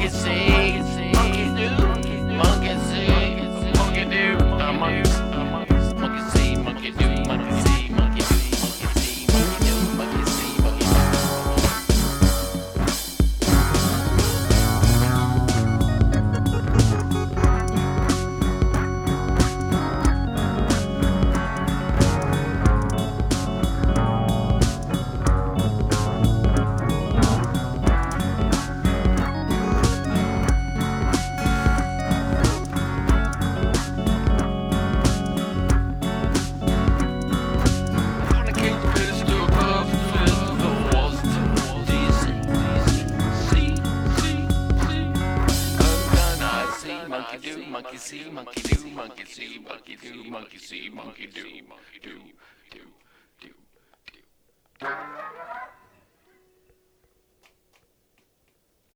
monkey see, monkey do, monkey see, monkey do, monkey see, monkey do, monkey see, monkey do, monkey see, monkey do, monkey see, monkey do. Monkey see, monkey do, monkey see, monkey do, monkey see, monkey do, do, do, do, do.